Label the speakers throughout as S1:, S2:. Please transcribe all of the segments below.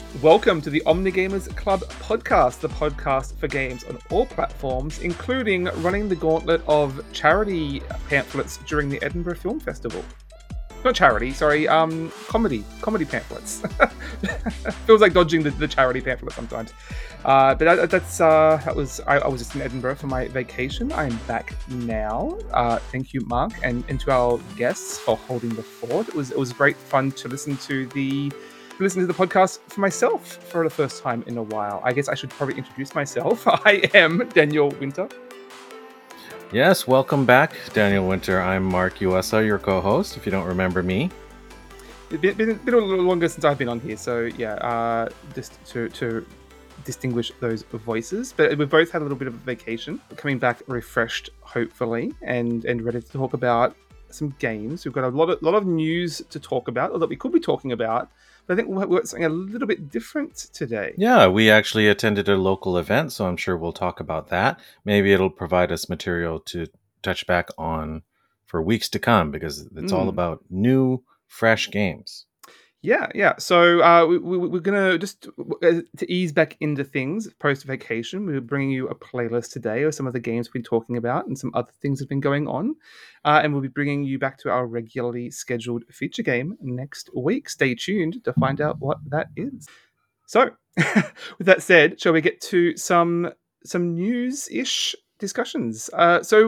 S1: Welcome to the Omnigamers Club podcast, the podcast for games on all platforms, including running the gauntlet of charity pamphlets during the Edinburgh Film Festival. Not charity, sorry, comedy pamphlets. Feels like dodging the charity pamphlet sometimes. But I was just in Edinburgh for my vacation. I'm back now. Thank you, Mark, and to our guests for holding the fort. It was great fun to listen to the podcast for myself for the first time in a while. I guess I should probably introduce myself. I am Daniel Winter.
S2: Yes, welcome back, Daniel Winter. I'm Mark Uesa, your co-host, if you don't remember me.
S1: It's been a little longer since I've been on here, so yeah, just to distinguish those voices. But we've both had a little bit of a vacation, coming back refreshed, hopefully, and ready to talk about some games. We've got a lot of news to talk about, or that we could be talking about. But I think we'll work something a little bit different today.
S2: Yeah, we actually attended a local event, so I'm sure we'll talk about that. Maybe it'll provide us material to touch back on for weeks to come, because it's all about new, fresh games.
S1: Yeah. So we're going to just, to ease back into things post-vacation, we're bringing you a playlist today of some of the games we've been talking about and some other things that have been going on. And we'll be bringing you back to our regularly scheduled feature game next week. Stay tuned to find out what that is. So, with that said, shall we get to some news-ish discussions? So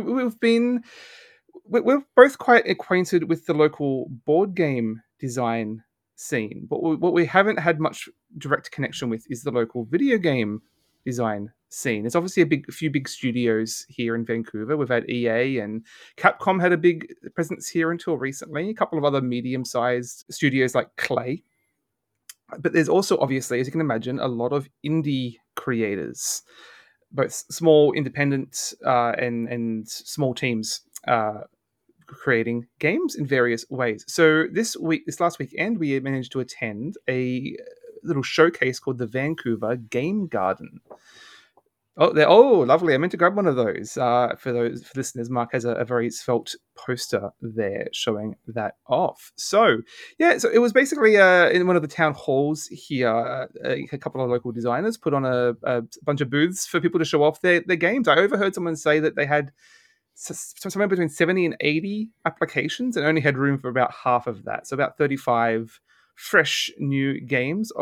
S1: we're both quite acquainted with the local board game design scene, but what we haven't had much direct connection with is the local video game design scene. There's obviously a few big studios here in Vancouver. We've had EA and Capcom had a big presence here until recently. A couple of other medium-sized studios like Clay. But there's also, obviously, as you can imagine, a lot of indie creators, both small, independent, and small teams creating games in various ways. So this last weekend, we managed to attend a little showcase called the Vancouver Game Garden. Oh, lovely! I meant to grab one of those. For listeners, Mark has a very svelte poster there showing that off. So it was basically in one of the town halls here. A couple of local designers put on a bunch of booths for people to show off their games. I overheard someone say that they had somewhere between 70 and 80 applications and only had room for about half of that. So about 35 fresh new games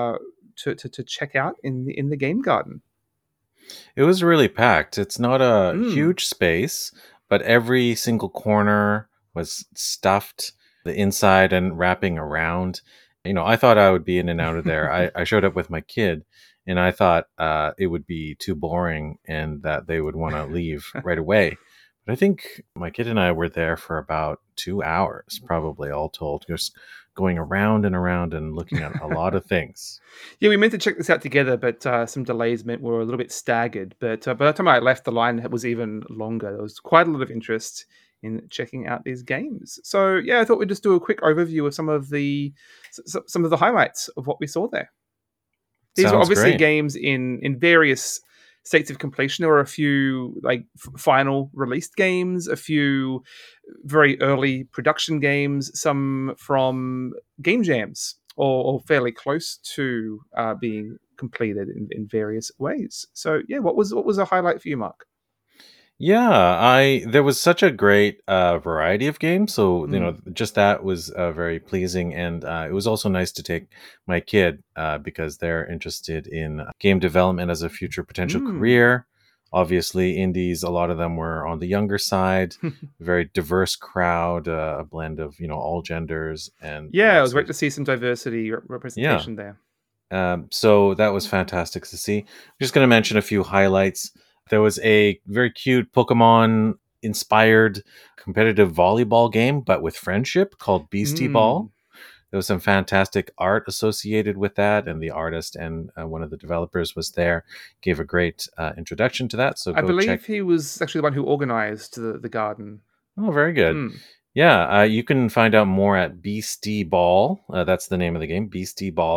S1: to check out in the Game Garden.
S2: It was really packed. It's not a huge space, but every single corner was stuffed, the inside and wrapping around. I thought I would be in and out of there. I showed up with my kid, and I thought it would be too boring and that they would want to leave right away. But I think my kid and I were there for about 2 hours, probably all told, just going around and around and looking at a lot of things.
S1: Yeah, we meant to check this out together, but some delays meant we were a little bit staggered. But by the time I left, the line was even longer. There was quite a lot of interest in checking out these games. So yeah, I thought we'd just do a quick overview of some of the highlights of what we saw there. These were obviously
S2: great.
S1: Games in various states of completion. There were a few final released games, a few very early production games, some from game jams or fairly close to being completed in various ways. So yeah, what was a highlight for you, Mark?
S2: Yeah, there was such a great variety of games, so just that was very pleasing, and it was also nice to take my kid because they're interested in game development as a future potential career. Obviously, indies, a lot of them were on the younger side. Very diverse crowd, a blend of all genders, and
S1: yeah, it was great to see some diversity representation there.
S2: So that was fantastic to see. I'm just going to mention a few highlights. There was a very cute Pokemon-inspired competitive volleyball game, but with friendship, called Beastie Ball. There was some fantastic art associated with that, and the artist and one of the developers was there, gave a great introduction to that. So
S1: I believe he was actually the one who organized the garden.
S2: Oh, very good. Yeah, you can find out more at Beastie Ball. That's the name of the game. Beastie Ball,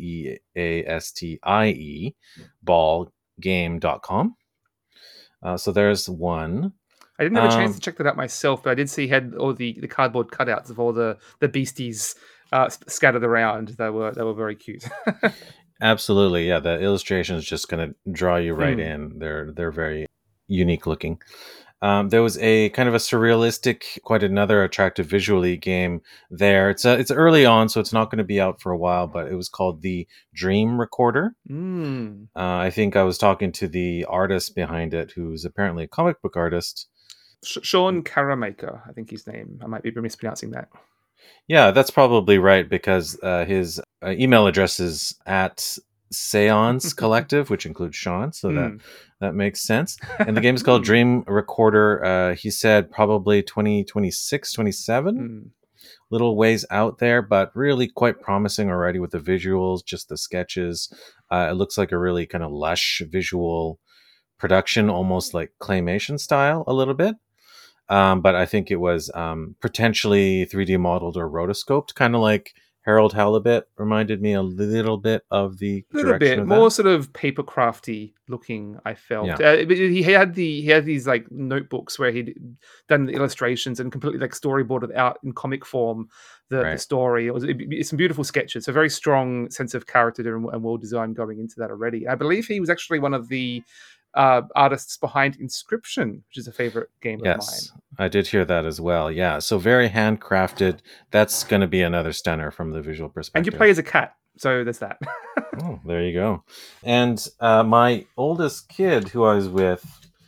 S2: BEASTIE, ballgame.com. So there's one.
S1: I didn't have a chance to check that out myself, but I did see he had all the cardboard cutouts of all the beasties scattered around. They were very cute.
S2: Absolutely, yeah. The illustration is just going to draw you right
S1: Mm.
S2: in. They're very unique looking. There was a kind of a surrealistic, quite another attractive visually game there. It's early on, so it's not going to be out for a while. But it was called the Dream Recorder.
S1: Mm.
S2: I think I was talking to the artist behind it, who's apparently a comic book artist.
S1: Sean Caramaker, I think his name. I might be mispronouncing that.
S2: Yeah, that's probably right because his email address is at Seance Collective, which includes Sean, so
S1: Mm.
S2: that makes sense. And the game is called Dream Recorder. He said probably 2026, 27.
S1: Mm.
S2: Little ways out there, but really quite promising already with the visuals, just the sketches. It looks like a really kind of lush visual production, almost like claymation style a little bit. But I think it was potentially 3D modeled or rotoscoped, kind of like Harold Halibut reminded me a little bit of the
S1: A little
S2: direction
S1: bit
S2: of that.
S1: more sort of paper crafty looking. I felt,
S2: Yeah,
S1: but he had these like notebooks where he'd done the illustrations and completely like storyboarded out in comic form the
S2: right.
S1: story. It's some beautiful sketches, a very strong sense of character and world design going into that already. I believe he was actually one of the artists behind Inscription, which is a favorite game of mine.
S2: Yes, I did hear that as well. Yeah, so very handcrafted. That's going to be another stunner from the visual
S1: And you play
S2: perspective.
S1: as a cat, so there's that.
S2: Oh, there you go. And my oldest kid, who I was with,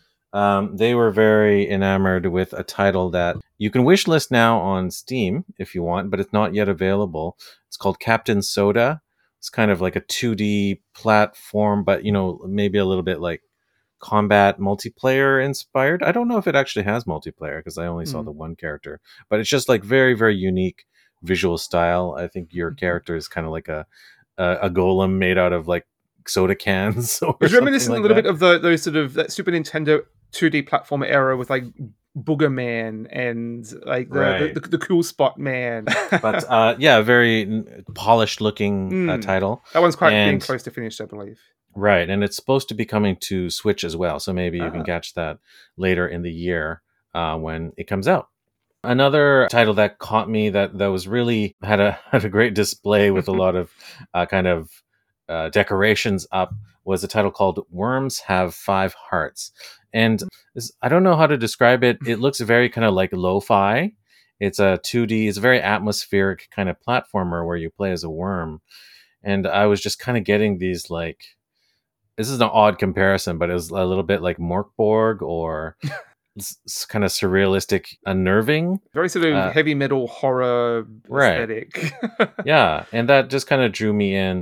S2: they were very enamored with a title that you can wishlist now on Steam if you want, but it's not yet available. It's called Captain Soda. It's kind of like a 2D platform, but maybe a little bit like combat multiplayer inspired. I don't know if it actually has multiplayer because I only saw
S1: Hmm.
S2: the one character, but it's just like very, very unique visual style. I think your character is kind of like a golem made out of like soda cans or
S1: It's
S2: something
S1: reminiscent a
S2: like
S1: little bit
S2: that.
S1: of those sort of that Super Nintendo 2D platformer era with like Booger Man and like
S2: Right.
S1: the Cool Spot Man.
S2: But yeah, very polished looking
S1: Mm.
S2: title.
S1: That one's quite getting
S2: And
S1: close to finished, I believe.
S2: right, and it's supposed to be coming to Switch as well, so maybe you can
S1: Ah.
S2: catch that later in the year when it comes out. Another title that caught me that was really had a had a great display with a lot of kind of decorations up was a title called Worms Have Five Hearts, and I don't know how to describe it. It looks very kind of like lo-fi. It's a 2D. It's a very atmospheric kind of platformer where you play as a worm, and I was just kind of getting these like this is an odd comparison, but it was a little bit like Morkborg or kind of surrealistic, unnerving.
S1: Very sort of
S2: Uh,
S1: heavy metal horror
S2: right.
S1: aesthetic.
S2: Yeah, and that just kind of drew me in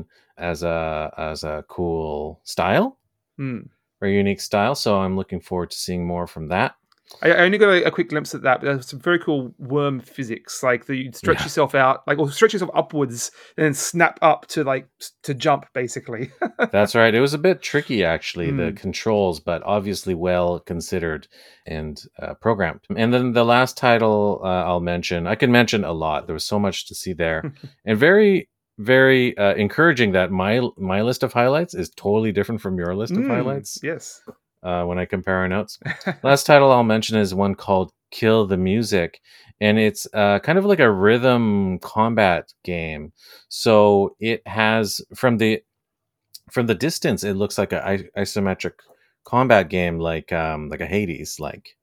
S2: as a cool style,
S1: Hmm.
S2: very unique style. So I'm looking forward to seeing more from that.
S1: I only got a quick glimpse at that, but there's some very cool worm physics, like the you stretch
S2: Yeah,
S1: yourself out, like or stretch yourself upwards and then snap up to like to jump, basically.
S2: that's right. It was a bit tricky actually, the
S1: Hmm.
S2: controls, but obviously well considered and programmed. And then the last title I'll mention, I can mention a lot. There was so much to see there, and very very encouraging that my list of highlights is totally different from your list of
S1: Mm,
S2: highlights
S1: yes.
S2: when I compare our notes. Last title I'll mention is one called Kill the Music, and it's kind of like a rhythm combat game. So it has from the distance, it looks like a isometric combat game, like a Hades,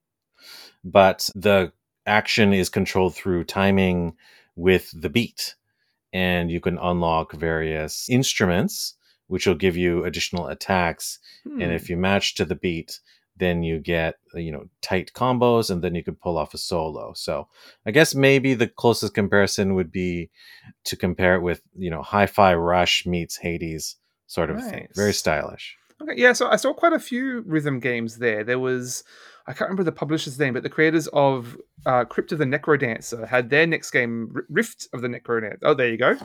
S2: but the action is controlled through timing with the beat, and you can unlock various instruments which will give you additional attacks, and
S1: Hmm.
S2: if you match to the beat then you get tight combos, and then you can pull off a solo. So I guess maybe the closest comparison would be to compare it with Hi-Fi Rush meets Hades sort of thing, very
S1: Nice.
S2: stylish.
S1: Okay, yeah, so I saw quite a few rhythm games there. There was, I can't remember the publisher's name, but the creators of Crypt of the Necrodancer had their next game, Rift of the Necrodancer. Oh, there you go.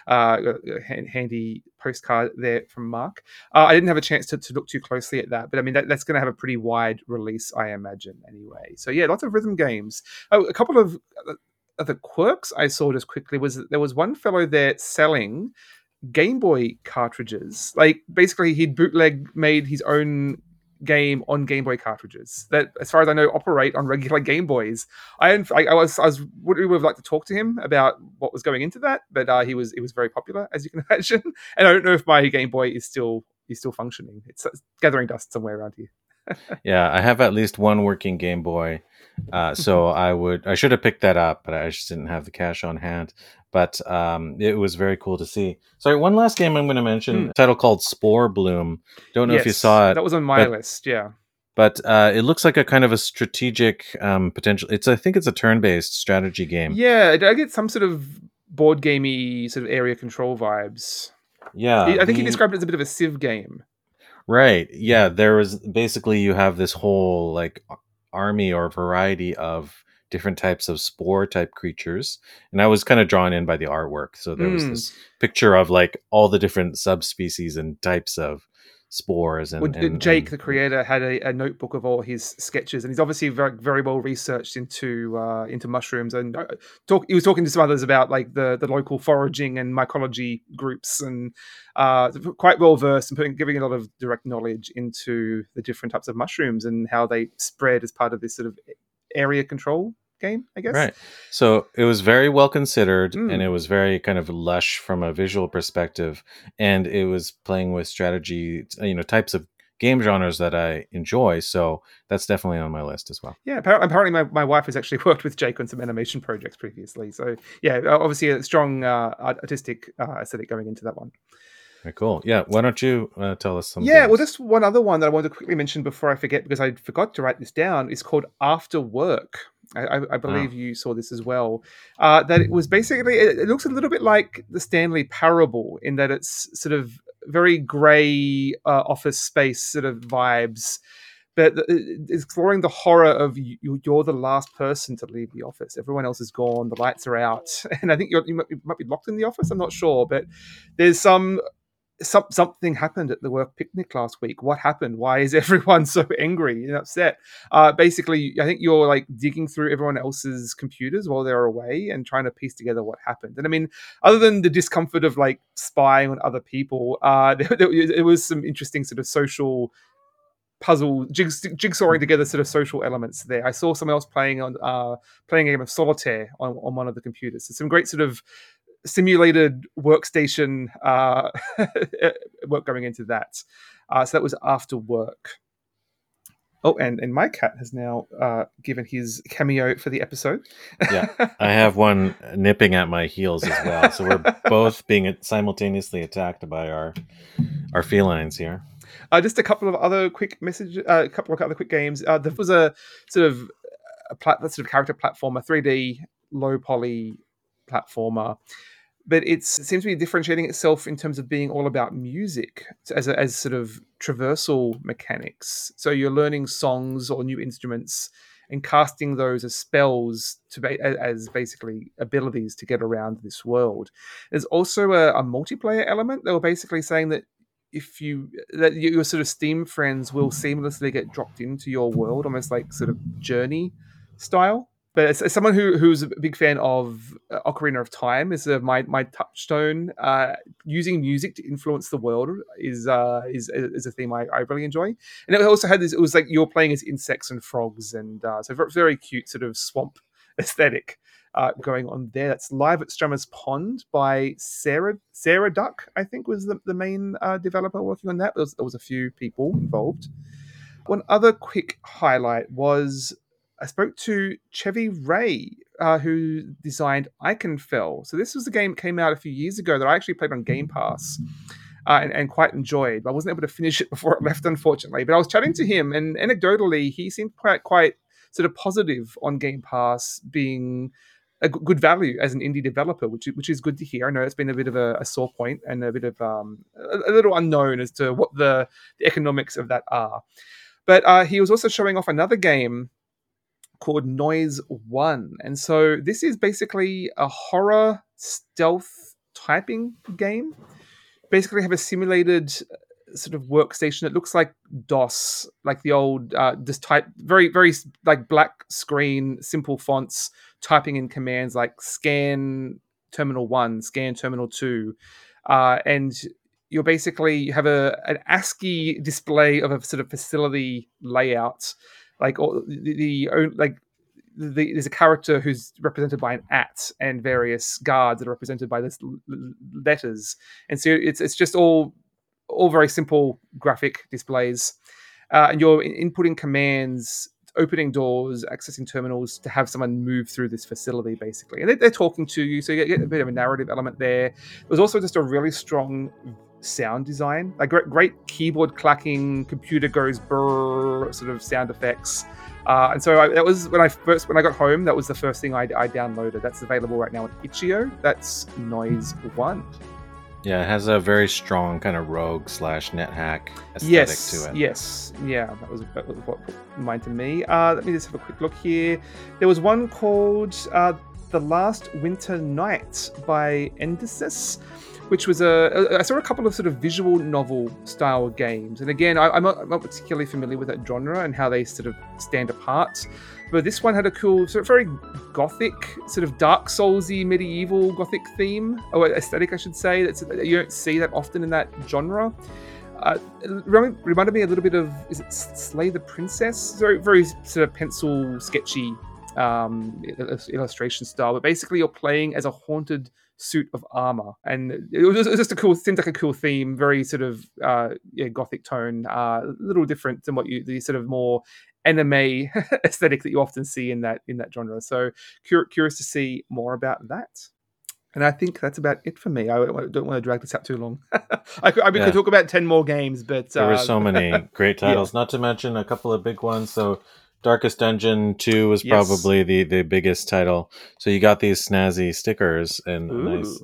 S1: Handy postcard there from Mark. I didn't have a chance to look too closely at that, but I mean, that's going to have a pretty wide release, I imagine, anyway. So, yeah, lots of rhythm games. Oh, a couple of the quirks I saw just quickly was that there was one fellow there selling Game Boy cartridges. Like basically, he'd bootleg made his own. game on Game Boy cartridges that, as far as I know, operate on regular Game Boys. I would have liked to talk to him about what was going into that, but he was very popular, as you can imagine. And I don't know if my Game Boy is still functioning. It's gathering dust somewhere around here.
S2: Yeah, I have at least one working Game Boy. So I should have picked that up, but I just didn't have the cash on hand. But it was very cool to see. Sorry, one last game I'm going to mention, a title called Spore Bloom. Don't know if you saw it.
S1: That was on my list, yeah.
S2: But it looks like a kind of a strategic potential. I think it's a turn-based strategy game.
S1: Yeah, I get some sort of board gamey sort of area control vibes.
S2: Yeah,
S1: I think he described it as a bit of a Civ game.
S2: Right. Yeah, there was basically you have this whole like army or variety of different types of spore type creatures, and I was kind of drawn in by the artwork. So there was this picture of like all the different subspecies and types of spores. And
S1: Jake, the creator, had a notebook of all his sketches, and he's obviously very, very well researched into mushrooms. And he was talking to some others about like the local foraging and mycology groups, and quite well versed and giving a lot of direct knowledge into the different types of mushrooms and how they spread as part of this sort of area control game, I guess.
S2: Right. So it was very well considered, and it was very kind of lush from a visual perspective, and it was playing with strategy, types of game genres that I enjoy. So that's definitely on my list as well.
S1: Yeah, apparently my wife has actually worked with Jake on some animation projects previously. So yeah, obviously a strong artistic aesthetic going into that one.
S2: Very cool. Yeah, why don't you tell us some
S1: Yeah,
S2: games?
S1: well, just one other one that I wanted to quickly mention before I forget, because I forgot to write this down, is called After Work. I believe you saw this as well. That it was basically, it looks a little bit like the Stanley Parable in that it's sort of very grey office space sort of vibes, but exploring the horror of you're the last person to leave the office. Everyone else is gone. The lights are out, and I think you might be locked in the office. I'm not sure, but there's something happened at the work picnic last week. What happened? Why is everyone so angry and upset? Basically, I think you're like digging through everyone else's computers while they're away and trying to piece together what happened. And I mean, other than the discomfort of like spying on other people, there was some interesting sort of social puzzle jigsawing together sort of social elements there. I saw someone else playing a game of solitaire on one of the computers. So some great sort of simulated workstation work going into that. So that was After Work. Oh, and my cat has now given his cameo for the episode.
S2: Yeah, I have one nipping at my heels as well. So we're both being simultaneously attacked by our felines here.
S1: Just a couple of other quick messages, a couple of other quick games. There was a sort of character platformer, 3D low poly platformer, but it seems to be differentiating itself in terms of being all about music as sort of traversal mechanics. So you're learning songs or new instruments and casting those as spells as basically abilities to get around this world. There's also a multiplayer element. They were basically saying that your sort of Steam friends will seamlessly get dropped into your world, almost like sort of Journey style. But as someone who's a big fan of Ocarina of Time, is my touchstone. Using music to influence the world is a theme I really enjoy. And it also had this. It was like you're playing as insects and frogs, and so very cute sort of swamp aesthetic going on there. That's live at Strummer's Pond by Sarah Duck, I think was the main developer working on that. There was a few people involved. One other quick highlight was I spoke to Chevy Ray, who designed Iconfell. So this was a game that came out a few years ago that I actually played on Game Pass and quite enjoyed. But I wasn't able to finish it before it left, unfortunately. But I was chatting to him, and anecdotally, he seemed quite sort of positive on Game Pass being a good value as an indie developer, which is good to hear. I know it's been a bit of a sore point and a bit of a little unknown as to what the economics of that are. But he was also showing off another game called Noise One. And so this is basically a horror stealth typing game. Basically have a simulated sort of workstation that looks like DOS, like the old just type, very, very like black screen, simple fonts, typing in commands like scan terminal 1, scan terminal 2. And you're basically you have an ASCII display of a sort of facility layout, like all there's a character who's represented by an at and various guards that are represented by this letters, and so it's just all very simple graphic displays, and you're inputting commands, opening doors, accessing terminals to have someone move through this facility, basically. And they're talking to you, so you get a bit of a narrative element there. There's also just a really strong sound design, like great keyboard clacking, computer goes brrr sort of sound effects. And so that was when I got home. That was the first thing I downloaded. That's available right now on Itch.io. That's Noise One.
S2: Yeah, it has a very strong kind of rogue / NetHack aesthetic to it.
S1: Yes, yeah, that was what mine to me. Let me just have a quick look here. There was one called The Last Winter Night by Endesis, which was I saw a couple of sort of visual novel style games, and again, I'm not particularly familiar with that genre and how they sort of stand apart. But this one had a cool, sort of very gothic, sort of Dark Soulsy medieval gothic theme, or aesthetic, I should say. You don't see that often in that genre. It reminded me a little bit of, is it Slay the Princess? Very sort of pencil sketchy illustration style, but basically you're playing as a haunted suit of armor, and it was just seemed like a cool theme, very sort of gothic tone, a little different than the sort of more anime aesthetic that you often see in that genre. So curious to see more about that. And I think that's about it for me. I don't want to drag this out too long. I could talk about 10 more games, but
S2: there were so many great titles, not to mention a couple of big ones. So Darkest Dungeon 2 was probably the biggest title. So you got these snazzy stickers and nice.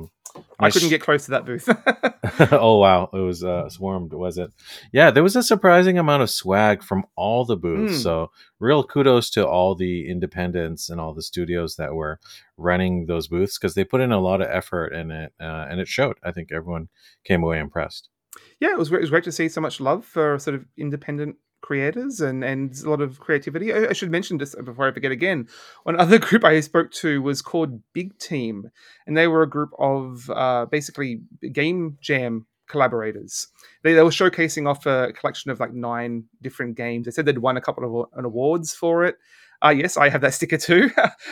S1: I couldn't get close to that booth.
S2: Oh wow, it was swarmed, was it? Yeah, there was a surprising amount of swag from all the booths. So real kudos to all the independents and all the studios that were running those booths, because they put in a lot of effort in it, and it showed. I think everyone came away impressed.
S1: Yeah, it was great to see so much love for sort of independent creators and a lot of creativity. I should mention, just before I forget again, one other group I spoke to was called Big Team, and they were a group of basically game jam collaborators. They were showcasing off a collection of like 9 different games. They said they'd won a couple of awards for it. Yes, I have that sticker too.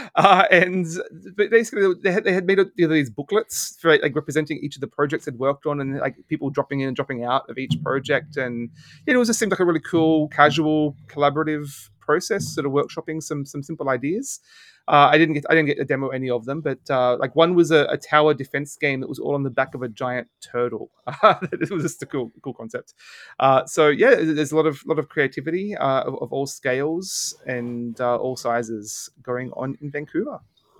S1: And basically, they had made these booklets for like representing each of the projects they'd worked on, and like people dropping in and dropping out of each project. And it just seemed like a really cool, casual, collaborative process, sort of workshopping some simple ideas. I didn't get a demo of any of them, but like one was a tower defense game that was all on the back of a giant turtle. It was just a cool concept. So yeah, there's a lot of creativity of all scales and all sizes going on in Vancouver.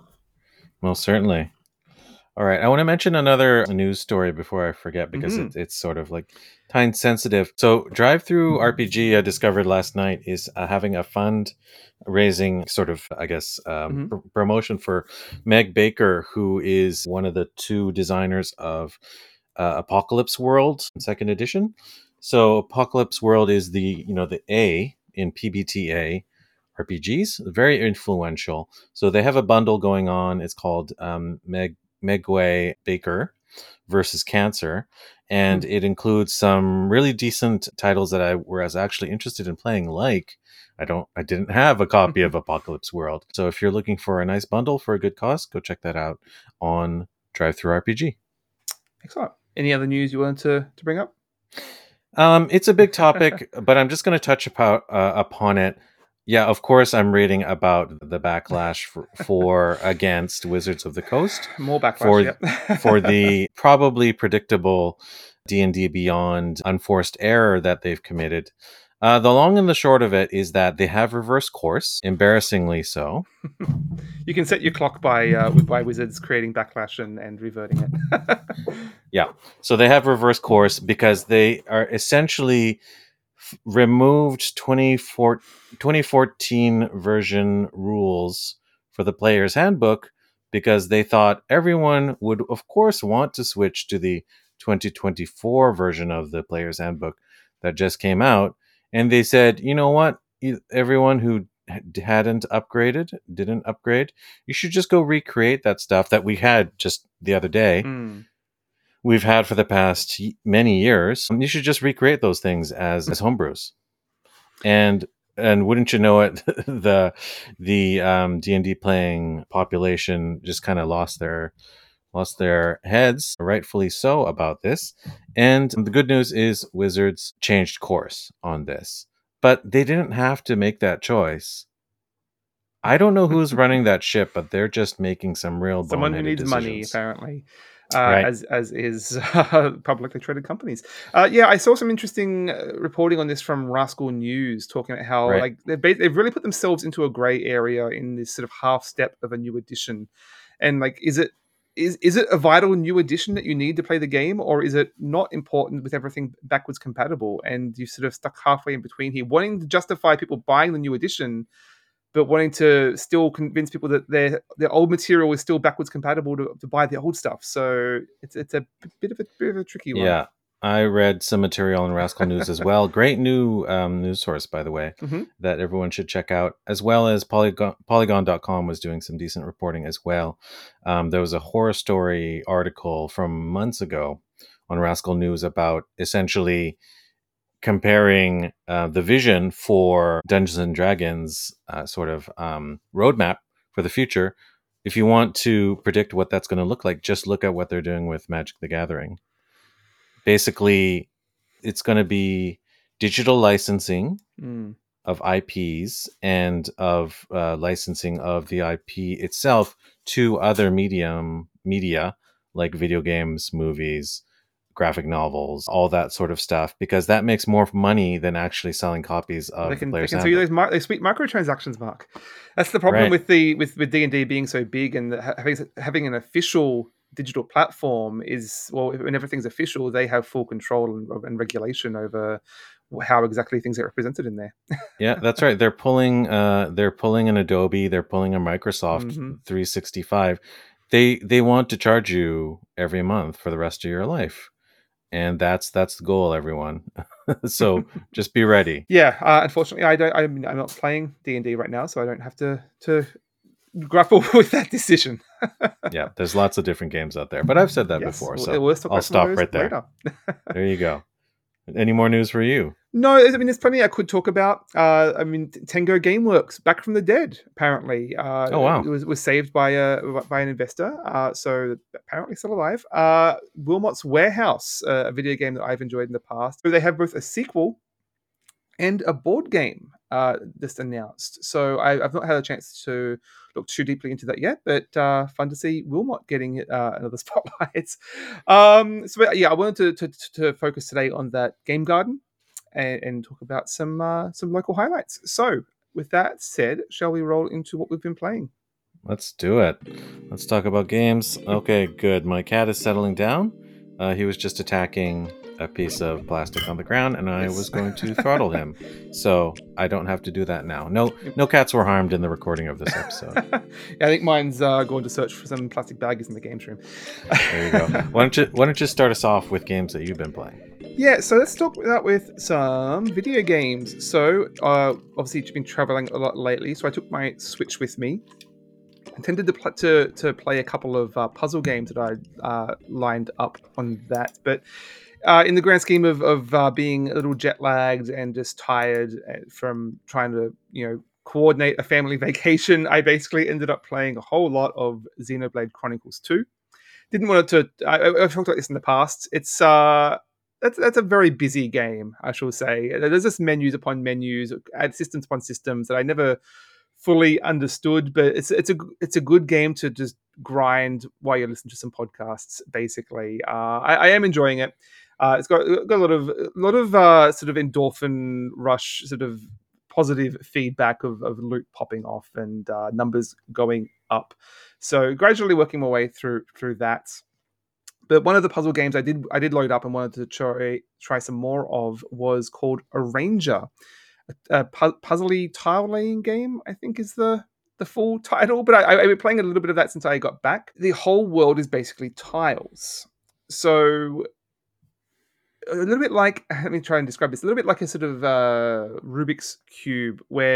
S2: Well, certainly. All right, I want to mention another news story before I forget, because it's sort of like time sensitive. So Drive-Thru RPG, I discovered last night, is having a fundraising sort of, I guess, promotion for Meg Baker, who is one of the 2 designers of Apocalypse World 2nd edition. So Apocalypse World is the A in PBTA RPGs, very influential. So they have a bundle going on. It's called Megway Baker versus Cancer, and it includes some really decent titles that I was actually interested in playing. Like, I didn't have a copy of Apocalypse World, so if you're looking for a nice bundle for a good cost, go check that out on Drive-Thru RPG.
S1: Excellent. Any other news you wanted to bring up?
S2: It's a big topic, but I'm just going to touch upon it. Yeah, of course, I'm reading about the backlash for against Wizards of the Coast.
S1: More backlash
S2: for the probably predictable D&D Beyond unforced error that they've committed. The long and the short of it is that they have reverse course, embarrassingly so.
S1: You can set your clock by Wizards creating backlash and reverting it.
S2: Yeah, so they have reverse course because they are essentially removed 2014 version rules for the player's handbook, because they thought everyone would, of course, want to switch to the 2024 version of the player's handbook that just came out. And they said, you know what? Everyone who didn't upgrade, you should just go recreate that stuff that we had just the other day. we've had for the past many years. You should just recreate those things as homebrews. And wouldn't you know it, the D&D playing population just kind of lost their heads, rightfully so, about this. And the good news is Wizards changed course on this, but they didn't have to make that choice. I don't know who's running that ship, but they're just making some real
S1: Someone who
S2: boneheaded
S1: needs money,
S2: decisions.
S1: apparently,
S2: Right.
S1: as is publicly traded companies. Yeah, I saw some interesting reporting on this from Rascal News, talking about how
S2: Right.
S1: like they've really put themselves into a grey area in this sort of half step of a new edition, and like, is it a vital new edition that you need to play the game, or is it not important with everything backwards compatible? And you sort of stuck halfway in between here, wanting to justify people buying the new edition, but wanting to still convince people that their old material is still backwards compatible to buy the old stuff. So it's a bit of a tricky one.
S2: Yeah. I read some material in Rascal News as well. Great new news source, by the way,
S1: Mm-hmm.
S2: that everyone should check out, as well as Polygon.com was doing some decent reporting as well. There was a horror story article from months ago on Rascal News about essentially comparing the vision for Dungeons and Dragons sort of roadmap for the future. If you want to predict what that's going to look like, just look at what they're doing with Magic the Gathering. Basically, it's going to be digital licensing of IPs and of licensing of the IP itself to other media like video games, movies, graphic novels, all that sort of stuff, because that makes more money than actually selling copies
S1: They
S2: of the
S1: can
S2: Player's
S1: sell you
S2: Handbook.
S1: those sweet microtransactions, Mark. That's the problem
S2: Right.
S1: with D&D being so big, and having an official digital platform is, well, when everything's official, they have full control and regulation over how exactly things get represented in there.
S2: Yeah, that's right. They're pulling an Adobe, they're pulling a Microsoft
S1: Mm-hmm.
S2: 365. They want to charge you every month for the rest of your life. And that's the goal, everyone. So just be ready.
S1: Yeah, unfortunately, I don't. I'm not playing D&D right now, so I don't have to grapple with that decision.
S2: Yeah, there's lots of different games out there, but I've said that
S1: Yes,
S2: before, so
S1: we'll talk
S2: I'll
S1: about some of
S2: stop
S1: those
S2: right there.
S1: later.
S2: There you go. Any more news for you?
S1: No, I mean, there's plenty I could talk about. I mean, Tango Gameworks, back from the dead, apparently.
S2: Oh wow.
S1: It was saved by an investor, so apparently still alive. Wilmot's Warehouse, a video game that I've enjoyed in the past. So they have both a sequel and a board game just announced. So I've not had a chance to look too deeply into that yet, but fun to see Wilmot getting another spotlight. Yeah, I wanted to focus today on that Game Garden and talk about some local highlights. So with that said, shall we roll into what we've been playing?
S2: Let's do it. Let's talk about games. Okay, good. My cat is settling down. He was just attacking a piece of plastic on the ground, and I was going to throttle him. So I don't have to do that now. No cats were harmed in the recording of this episode.
S1: Yeah, I think mine's going to search for some plastic baggies in the games room.
S2: There you go. Why don't you start us off with games that you've been playing?
S1: Yeah, so let's talk about with some video games. So obviously, you've been traveling a lot lately, so I took my Switch with me. Intended to play a couple of puzzle games that I lined up on that, but in the grand scheme of being a little jet lagged and just tired from trying to coordinate a family vacation, I basically ended up playing a whole lot of Xenoblade Chronicles 2. Didn't want to. I've talked about this in the past. It's that's a very busy game, I shall say. There's just menus upon menus, add systems upon systems that I never fully understood, but it's a good game to just grind while you listen to some podcasts. Basically, I am enjoying it. It's got a lot of sort of endorphin rush, sort of positive feedback of loot popping off and numbers going up. So gradually working my way through that. But one of the puzzle games I did load up and wanted to try some more of was called Arranger, a puzzly tile laying game, I think is the full title. But I've been playing a little bit of that since I got back. The whole world is basically tiles. So a little bit like, let me try and describe this, a little bit like a sort of Rubik's cube, where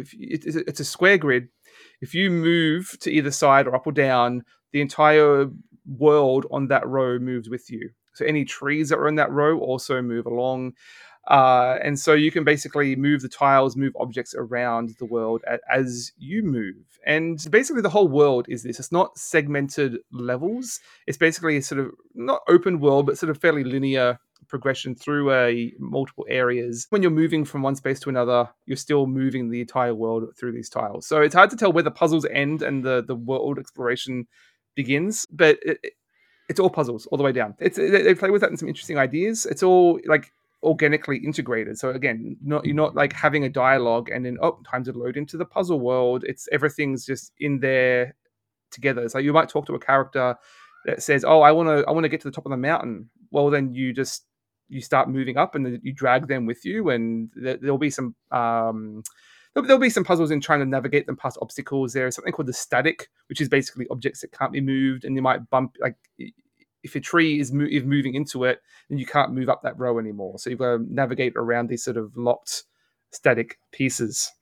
S1: it's a square grid. If you move to either side or up or down, the entire world on that row moves with you. So any trees that are in that row also move along. And so you can basically move the tiles, move objects around the world as you move. And basically, the whole world is this. It's not segmented levels. It's basically a sort of not open world, but sort of fairly linear progression through multiple areas. When you're moving from one space to another, you're still moving the entire world through these tiles. So it's hard to tell where the puzzles end and the world exploration begins, but it's all puzzles all the way down. They play with that and some interesting ideas. It's all like organically integrated. So again, you're not like having a dialogue and then time to load into the puzzle world. It's everything's just in there together. So you might talk to a character that says, "Oh, I want to get to the top of the mountain." Well, then you start moving up and you drag them with you, and there'll be some there'll be some puzzles in trying to navigate them past obstacles. There's something called the static, which is basically objects that can't be moved, and you might bump like if a tree is moving into it, then you can't move up that row anymore. So you've got to navigate around these sort of locked static pieces.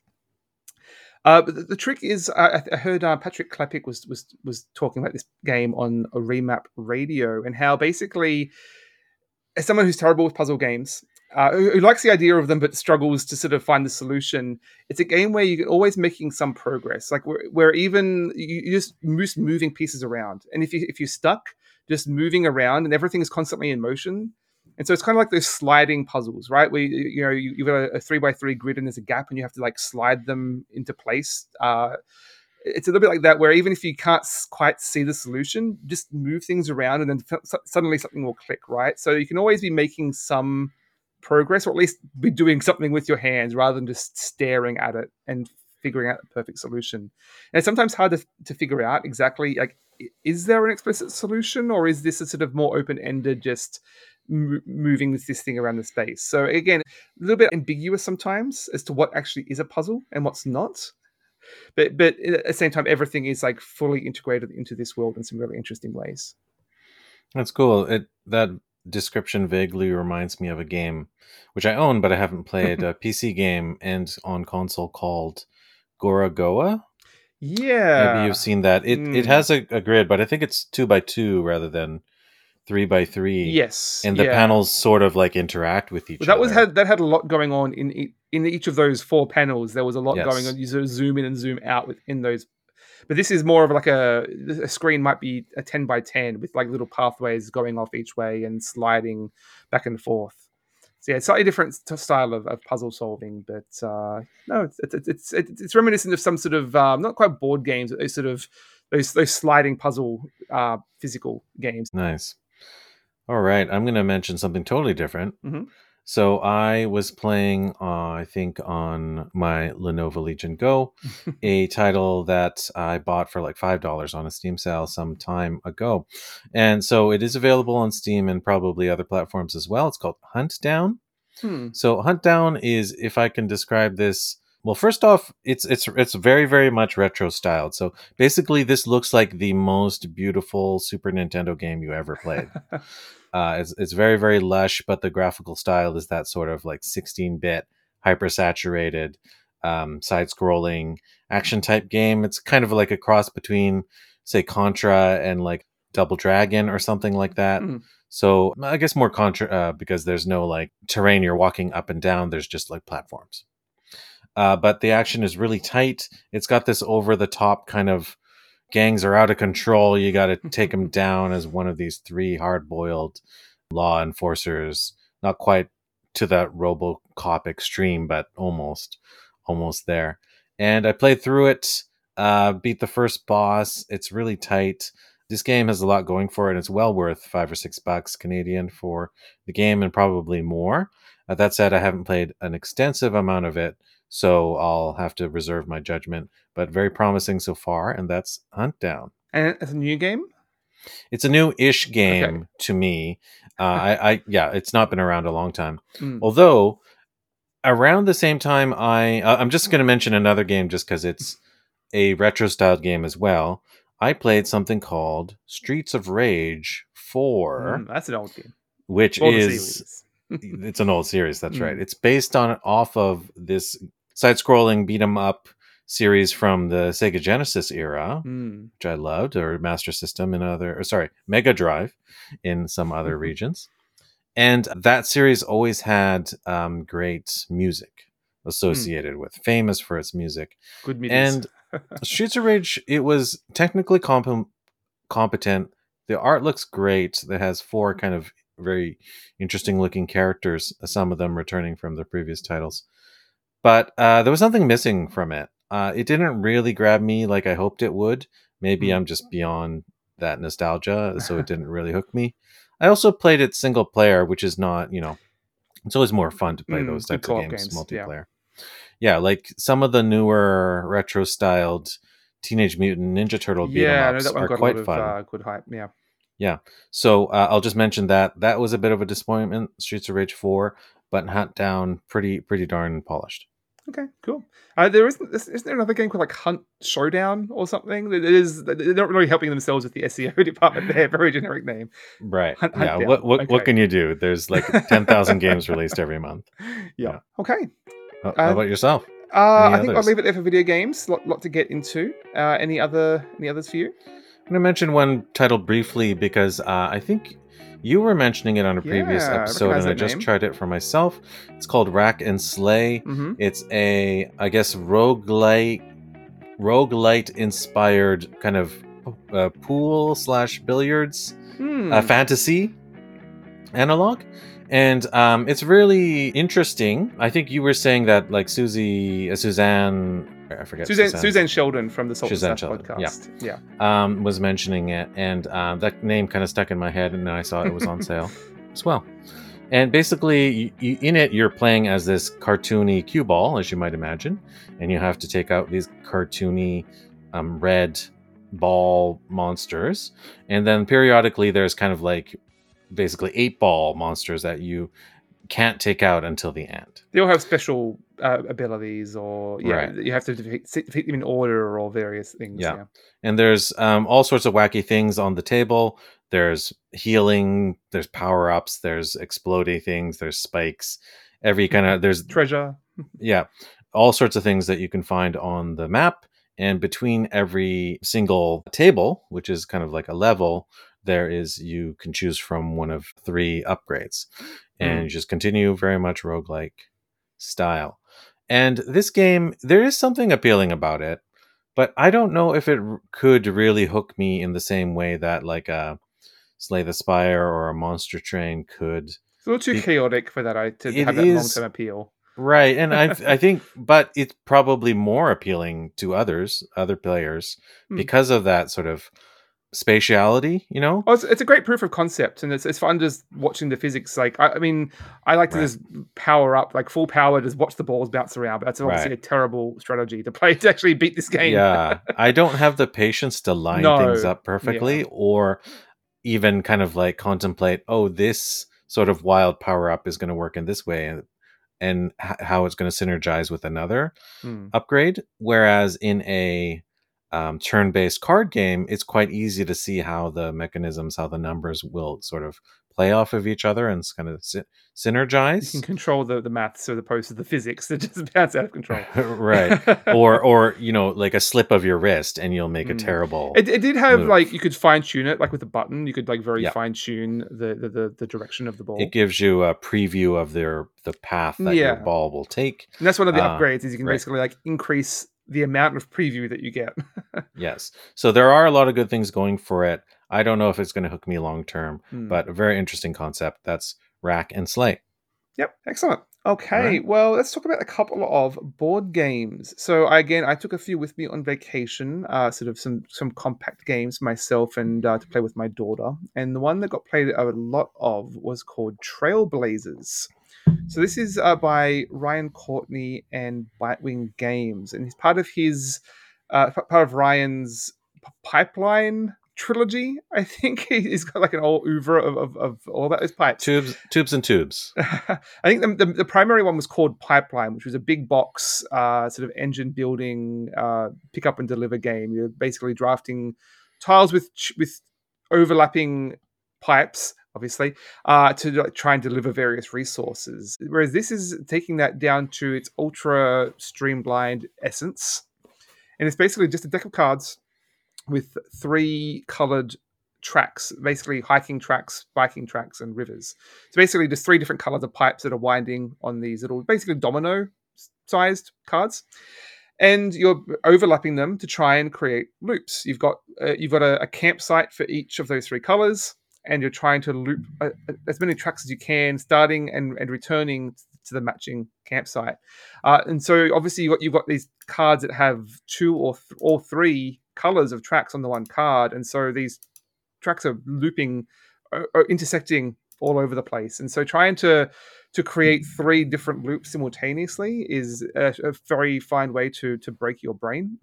S1: But the trick is, I heard Patrick Klepek was talking about this game on a Remap Radio and how basically, as someone who's terrible with puzzle games, who likes the idea of them but struggles to sort of find the solution, it's a game where you're always making some progress. Like where even you just moving pieces around, and if you're stuck, just moving around, and everything is constantly in motion. And so it's kind of like those sliding puzzles, right? Where you've got a 3x3 grid and there's a gap, and you have to like slide them into place. It's a little bit like that, where even if you can't quite see the solution, just move things around, and then suddenly something will click, right? So you can always be making some progress, or at least be doing something with your hands rather than just staring at it and figuring out the perfect solution. And it's sometimes hard to figure out exactly, like, is there an explicit solution, or is this a sort of more open-ended, just moving this thing around the space? So again, a little bit ambiguous sometimes as to what actually is a puzzle and what's not. But at the same time, everything is like fully integrated into this world in some really interesting ways.
S2: That's cool. That description vaguely reminds me of a game which I own but I haven't played, a PC game and on console called Gorogoa.
S1: Yeah,
S2: Maybe you've seen that. It has a grid, but I think it's 2x2 rather than 3x3.
S1: Yes,
S2: and the panels sort of like interact with each other.
S1: That had a lot going on in each of those 4 panels. There was a lot going on. You sort of zoom in and zoom out within those. But this is more of like a screen might be a 10x10 with like little pathways going off each way and sliding back and forth. So yeah, slightly different style of puzzle solving, but no, it's reminiscent of some sort of not quite board games, but those sort of those sliding puzzle physical games.
S2: Nice. All right, I'm going to mention something totally different.
S1: Mm-hmm.
S2: So I was playing, I think, on my Lenovo Legion Go, a title that I bought for like $5 on a Steam sale some time ago. And so it is available on Steam and probably other platforms as well. It's called Huntdown. So Huntdown is, if I can describe this, well, first off, it's very, very much retro styled. So basically, this looks like the most beautiful Super Nintendo game you ever played. It's very, very lush, but the graphical style is that sort of like 16-bit, hyper-saturated, side-scrolling action type game. It's kind of like a cross between, say, Contra and like Double Dragon or something like that. So I guess more Contra because there's no like terrain you're walking up and down. There's just like platforms. But the action is really tight. It's got this over-the-top kind of gangs are out of control. You got to take them down as one of these 3 hard-boiled law enforcers. Not quite to that RoboCop extreme, but almost there. And I played through it, beat the first boss. It's really tight. This game has a lot going for it. It's well worth $5 or $6 Canadian for the game, and probably more. That said, I haven't played an extensive amount of it, so I'll have to reserve my judgment, but very promising so far, and that's Huntdown.
S1: And it's a new game?
S2: It's a new-ish game to me. It's not been around a long time. Although, around the same time, I'm just going to mention another game just because it's a retro-styled game as well. I played something called Streets of Rage 4.
S1: That's an old game.
S2: Which is... it's an old series, that's right. It's based off of this side-scrolling beat 'em up series from the Sega Genesis era,
S1: Mm.
S2: which I loved, or Master System in other, or sorry, Mega Drive in some other regions. And that series always had great music associated with, famous for its music.
S1: Good middies.
S2: And Streets of Rage, it was technically competent. The art looks great. It has 4 kind of very interesting looking characters, some of them returning from the previous titles. But there was something missing from it. It didn't really grab me like I hoped it would. Maybe I'm just beyond that nostalgia, so it didn't really hook me. I also played it single player, which is not, it's always more fun to play those
S1: Good
S2: types of
S1: co-op
S2: games
S1: Yeah.
S2: multiplayer. Yeah, like some of the newer retro styled Teenage Mutant Ninja Turtle beat 'em
S1: Yeah, I know
S2: ups
S1: that one
S2: are
S1: got a lot
S2: quite
S1: of
S2: fun.
S1: good hype. Yeah.
S2: Yeah. So I'll just mention that was a bit of a disappointment. Streets of Rage 4, but Hunt Down pretty darn polished.
S1: Okay, cool. Isn't there another game called like Hunt Showdown or something? They're not really helping themselves with the SEO department there. Very generic name.
S2: Right.
S1: Hunt
S2: Yeah. What
S1: Down.
S2: what what
S1: Okay.
S2: can you do? There's like 10,000 games released every month.
S1: Yeah.
S2: Yeah.
S1: Okay.
S2: How
S1: Uh,
S2: about yourself? Any
S1: I think I'll
S2: others?
S1: leave it there for video games. Lot to get into. Any others for you?
S2: I'm going to mention one title briefly because I think you were mentioning it on a previous
S1: Yeah, I
S2: episode,
S1: recognize
S2: and I
S1: that
S2: just
S1: name.
S2: tried it for myself. It's called Rack and Slay.
S1: Mm-hmm.
S2: It's a, I guess, roguelite inspired kind of pool / billiards
S1: Hmm.
S2: fantasy analog. And it's really interesting. I think you were saying that like Suzanne, I forget Suzanne's
S1: Suzanne Sheldon from the Salt and
S2: Suzanne
S1: Stuff
S2: Sheldon, yeah,
S1: podcast. Yeah.
S2: was mentioning it, and that name kind of stuck in my head, and then I saw it was on sale as well. And basically, in it, you're playing as this cartoony cue ball, as you might imagine, and you have to take out these cartoony red ball monsters, and then periodically there's kind of like basically 8-ball monsters that you can't take out until the end.
S1: They all have special abilities, or
S2: Right.
S1: you have to defeat them in order or various things.
S2: Yeah.
S1: Yeah.
S2: And there's all sorts of wacky things on the table. There's healing, there's power ups, there's exploding things, there's spikes, every kind of, there's,
S1: Treasure.
S2: yeah, all sorts of things that you can find on the map. And between every single table, which is kind of like a level, you can choose from one of 3 upgrades. And you just continue very much roguelike style. And this game, there is something appealing about it, but I don't know if it could really hook me in the same way that like a Slay the Spire or a Monster Train could.
S1: It's a little too chaotic for that to
S2: It
S1: have that long
S2: is
S1: term appeal.
S2: right, and I think, but it's probably more appealing to other players
S1: Hmm.
S2: because of that sort of spatiality, you know?
S1: Oh, it's a great proof of concept, and it's fun just watching the physics. Like, I mean, I like to
S2: Right.
S1: just power up, like full power, just watch the balls bounce around. But that's obviously
S2: Right.
S1: a terrible strategy to play to actually beat this game.
S2: Yeah, I don't have the patience to line things
S1: No,
S2: up perfectly,
S1: yeah.
S2: or even kind of like contemplate, oh, this sort of wild power up is going to work in this way, and how it's going to synergize with another
S1: Hmm.
S2: upgrade. Whereas in a turn-based card game, it's quite easy to see how the mechanisms, how the numbers will sort of play off of each other and kind of
S1: You can
S2: synergize.
S1: control the maths as opposed to the physics that just bounce out of control.
S2: Right. Or like a slip of your wrist and you'll make a terrible
S1: It did have
S2: move.
S1: like you could fine tune it, like with a button. You could like very
S2: Yeah.
S1: fine tune the direction of the ball.
S2: It gives you a preview of the path that your
S1: Yeah.
S2: ball will take.
S1: And that's one of the upgrades is you can
S2: right.
S1: basically like increase the amount of preview that you get.
S2: Yes. So there are a lot of good things going for it. I don't know if it's going to hook me long term,
S1: Hmm.
S2: but a very interesting concept. That's Rack and Slay.
S1: Yep, excellent. Okay,
S2: right.
S1: well, let's talk about a couple of board games. So again, I took a few with me on vacation, sort of some compact games myself and to play with my daughter. And the one that got played a lot of was called Trailblazers. So this is by Ryan Courtney and Bitewing Games, and he's part of Ryan's Pipeline trilogy. I think he's got like an whole oeuvre of all about those pipes.
S2: Tubes and tubes.
S1: I think the primary one was called Pipeline, which was a big box sort of engine building pick up and deliver game. You're basically drafting tiles with overlapping pipes, obviously, to like, try and deliver various resources. Whereas this is taking that down to its ultra streamlined essence. and it's basically just a deck of cards with 3 colored tracks, basically hiking tracks, biking tracks, and rivers. So basically, just 3 different colors of pipes that are winding on these little, basically domino sized cards, and you're overlapping them to try and create loops. You've got a campsite for each of those 3 colors, and you're trying to loop as many tracks as you can, starting and returning to the matching campsite. And so obviously you've got these cards that have 2 or all 3 colors of tracks on the one card, and so these tracks are looping, intersecting all over the place. And so trying to create 3 different loops simultaneously is a very fine way to break your brain.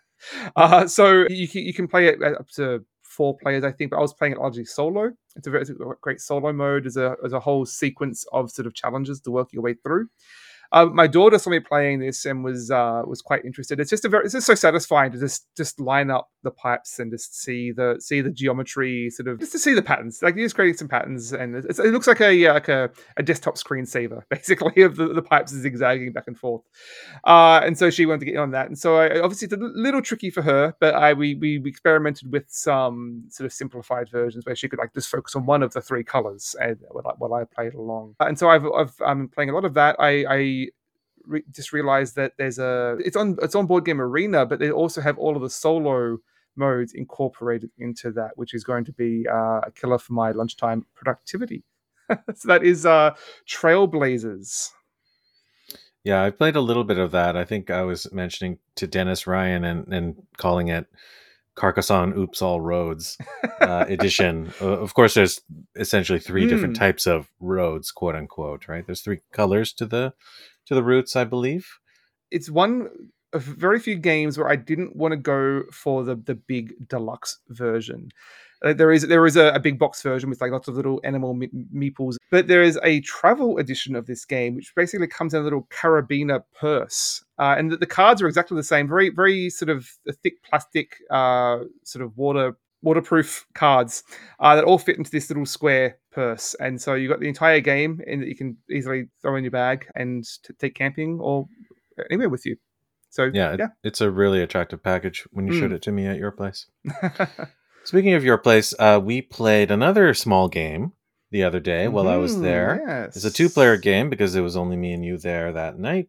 S1: So you can play it up to 4 players, I think, but I was playing it largely solo. It's a great solo mode. There's a whole sequence of sort of challenges to work your way through. My daughter saw me playing this and was quite interested. It's just so satisfying to just line up the pipes and just see the geometry, sort of just to see the patterns. Like you're just creating some patterns, and it looks like a desktop screensaver basically of the pipes zigzagging back and forth. And so she wanted to get in on that, and so obviously it's a little tricky for her, but we experimented with some sort of simplified versions where she could like just focus on one of the 3 colors and while I played along. And so I'm playing a lot of that. I just realized that it's on Board Game Arena, but they also have all of the solo modes incorporated into that, which is going to be a killer for my lunchtime productivity. So that is Trailblazers.
S2: Yeah, I played a little bit of that. I think I was mentioning to Dennis Ryan and calling it Carcassonne Oops All Roads edition. Of course, there's essentially 3 different types of roads, quote unquote, right? There's 3 colors to the routes, I believe.
S1: It's one of very few games where I didn't want to go for the big deluxe version. There is a big box version with like lots of little animal meeples, but there is a travel edition of this game which basically comes in a little carabiner purse, and the cards are exactly the same, very very sort of thick plastic, sort of waterproof cards that all fit into this little square purse. And so you've got the entire game in that you can easily throw in your bag and take camping or anywhere with you. So
S2: Yeah, it's a really attractive package when you showed it to me at your place.
S1: yeah.
S2: Speaking of your place, we played another small game the other day while I was there.
S1: Yes.
S2: It's a 2-player game because it was only me and you there that night.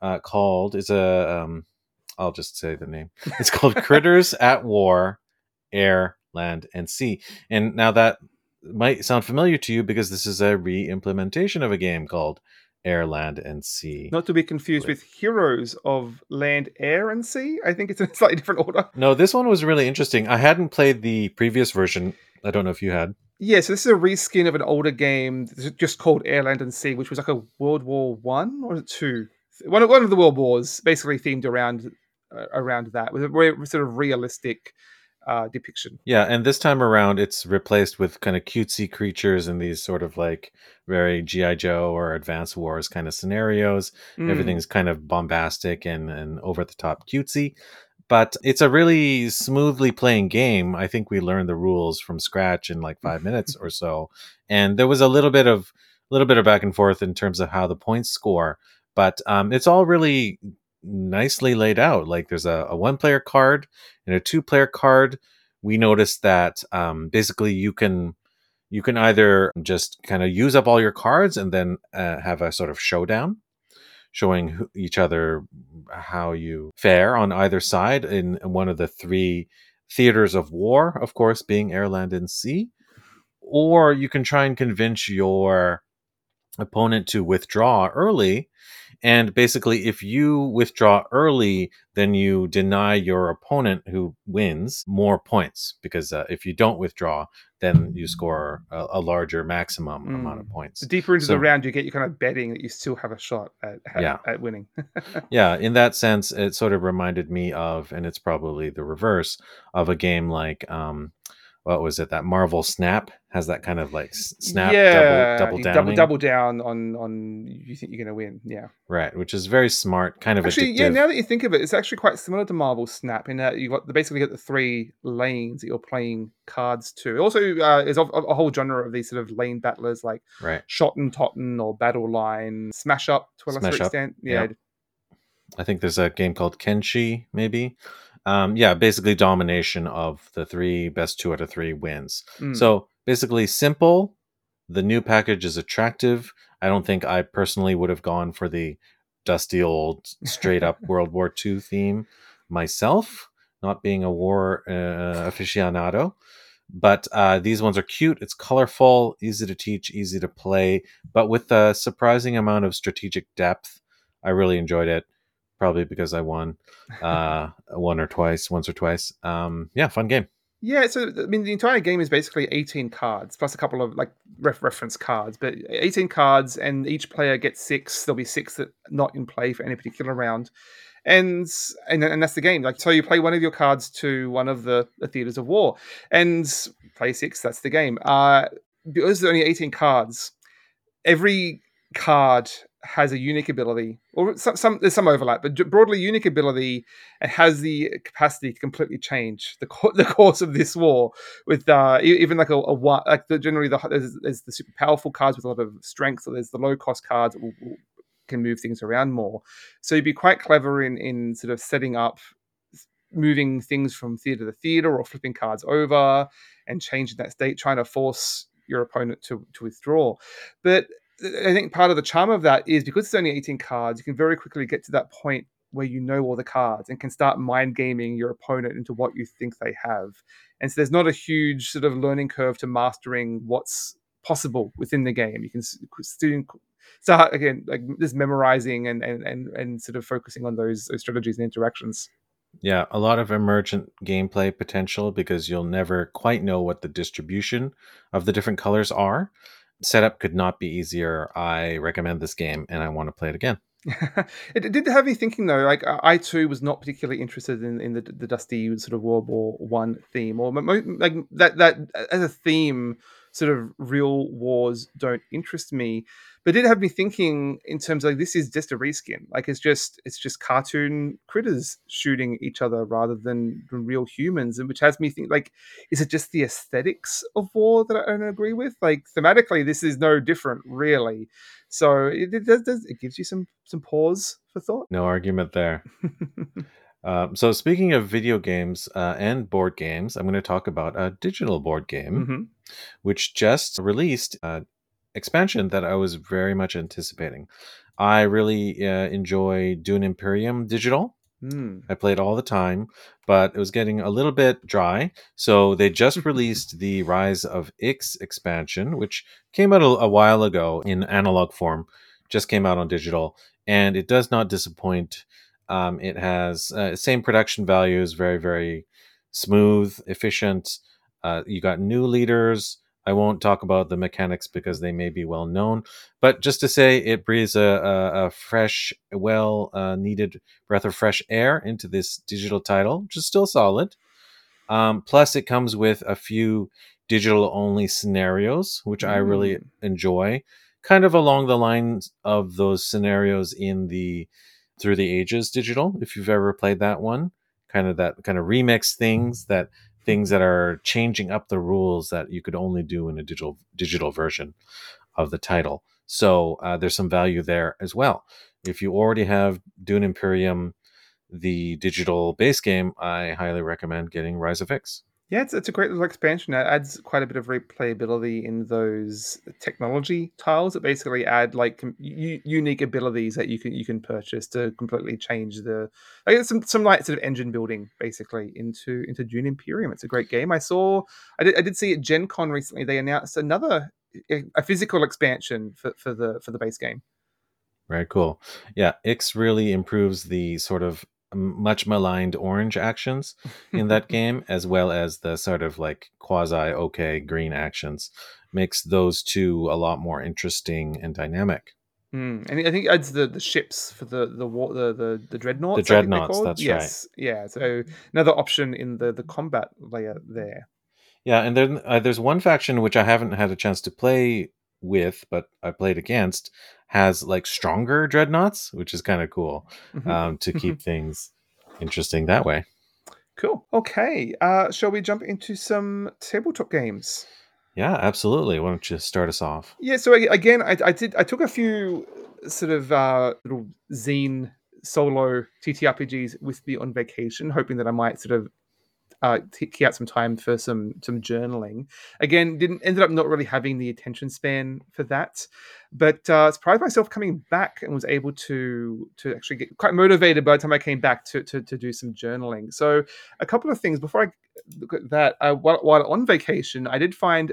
S2: I'll just say the name. It's called Critters at War, Air, Land, and Sea. And now that might sound familiar to you because this is a re-implementation of a game called Air, Land, and Sea.
S1: Not to be confused with Heroes of Land, Air, and Sea. I think it's in a slightly different order.
S2: No, this one was really interesting. I hadn't played the previous version. I don't know if you had.
S1: Yeah, so this is a reskin of an older game just called Air, Land, and Sea, which was like a World War One or two. One of the world wars, basically themed around that, with a very sort of realistic depiction.
S2: Yeah, and this time around, it's replaced with kind of cutesy creatures and these sort of like very G.I. Joe or Advance Wars kind of scenarios. Everything's kind of bombastic and over the top cutesy. But it's a really smoothly playing game. I think we learned the rules from scratch in like 5 minutes or so. And there was a little bit of back and forth in terms of how the points score. But it's all really nicely laid out. Like there's a 1-player card and a 2-player card. We noticed that basically you can either just kind of use up all your cards and then have a sort of showdown, showing each other how you fare on either side in one of the 3 theaters of war, of course, being air, land, and sea. Or you can try and convince your opponent to withdraw early. And basically, if you withdraw early, then you deny your opponent who wins more points. Because if you don't withdraw, then you score a larger maximum amount of points.
S1: The deeper into the round you get, you're kind of betting that you still have a shot at winning.
S2: Yeah, in that sense, it sort of reminded me of, and it's probably the reverse, of a game like what was it? That Marvel Snap has that kind of like snap,
S1: double down on you think you're going to win. Yeah,
S2: right. Which is very smart, kind of
S1: actually,
S2: addictive.
S1: yeah. Now that you think of it, it's actually quite similar to Marvel Snap in that basically got the 3 lanes that you're playing cards to. Also, is a whole genre of these sort of lane battlers like Shot and Totten or Battle Line, Smash Up to a lesser extent. Yeah.
S2: I think there's a game called Kenshi, maybe. Yeah, basically domination of the three best 2 out of 3 wins.
S1: Mm.
S2: So basically simple. The new package is attractive. I don't think I personally would have gone for the dusty old straight up World War II theme myself, not being a war aficionado. But these ones are cute. It's colorful, easy to teach, easy to play, but with a surprising amount of strategic depth. I really enjoyed it, probably because I won once or twice. Yeah, fun game.
S1: Yeah, so I mean, the entire game is basically 18 cards plus a couple of like reference cards, but 18 cards, and each player gets six. There'll be six that are not in play for any particular round, and and that's the game. Like, so you play one of your cards to one of the theaters of war, and play six. That's the game. Because there's only 18 cards, every card has a unique ability, or some there's some overlap, but broadly unique ability, and has the capacity to completely change the course of this war. With even like a one, like generally there's the super powerful cards with a lot of strength, so there's the low cost cards that can move things around more. So you'd be quite clever in sort of setting up moving things from theater to theater or flipping cards over and changing that state, trying to force your opponent to withdraw. But I think part of the charm of that is because it's only 18 cards, you can very quickly get to that point where you know all the cards and can start mind gaming your opponent into what you think they have. And so there's not a huge sort of learning curve to mastering what's possible within the game. You can start again like just memorizing and sort of focusing on those strategies and interactions.
S2: Yeah, a lot of emergent gameplay potential because you'll never quite know what the distribution of the different colors are. Setup could not be easier. I recommend this game and I want to play it again.
S1: It did have me thinking though. Like I too was not particularly interested in the dusty sort of World War One theme, or like that as a theme. Sort of real wars don't interest me, but it did have me thinking in terms of like this is just a reskin. Like it's just cartoon critters shooting each other rather than real humans, and which has me think like, is it just the aesthetics of war that I don't agree with? Like thematically, this is no different, really. So it gives you some pause for thought.
S2: No argument there. So, speaking of video games and board games, I'm going to talk about a digital board game
S1: Hmm.
S2: which just released an expansion that I was very much anticipating. I really enjoy Dune Imperium Digital.
S1: Mm.
S2: I played all the time, but it was getting a little bit dry. So they just released the Rise of Ix expansion, which came out a while ago in analog form, just came out on digital, and it does not disappoint. It has same production values, very, very smooth, efficient. You got new leaders. I won't talk about the mechanics because they may be well known, but just to say, it breathes a fresh, well needed breath of fresh air into this digital title, which is still solid. Plus, it comes with a few digital only scenarios, which I really
S1: Mm.
S2: enjoy, kind of along the lines of those scenarios in the Through the Ages digital, if you've ever played that one. That kind of remix things that are changing up the rules that you could only do in a digital version of the title. So there's some value there as well. If you already have Dune Imperium, the digital base game, I highly recommend getting Rise of X.
S1: Yeah, it's a great little expansion. It adds quite a bit of replayability in those technology tiles that basically add like unique abilities that you can purchase to completely change the like some like sort of engine building basically into Dune Imperium. It's a great game. I did see at Gen Con recently they announced another a physical expansion for the base game.
S2: Very cool. Yeah, X really improves the sort of much maligned orange actions in that game, as well as the sort of like quasi okay green actions. Makes those two a lot more interesting and dynamic.
S1: And I think it adds the ships for the
S2: The
S1: dreadnoughts, I think they're
S2: dreadnoughts,
S1: called.
S2: that's right.
S1: Yes, yeah. So another option in the combat layer there.
S2: Yeah, and then there's one faction which I haven't had a chance to play with, but I played against, has like stronger dreadnoughts, which is kind of cool
S1: Mhm.
S2: to keep things interesting that way.
S1: Cool. Okay. Shall we jump into some tabletop games?
S2: Yeah, absolutely. Why don't you start us off?
S1: Yeah. So again, I took a few sort of little zine solo TTRPGs with me on vacation, hoping that I might sort of key out some time for some journaling. Again, didn't ended up not really having the attention span for that, but surprised myself coming back and was able to actually get quite motivated by the time I came back to do some journaling. So a couple of things before I look at that. While on vacation, I did find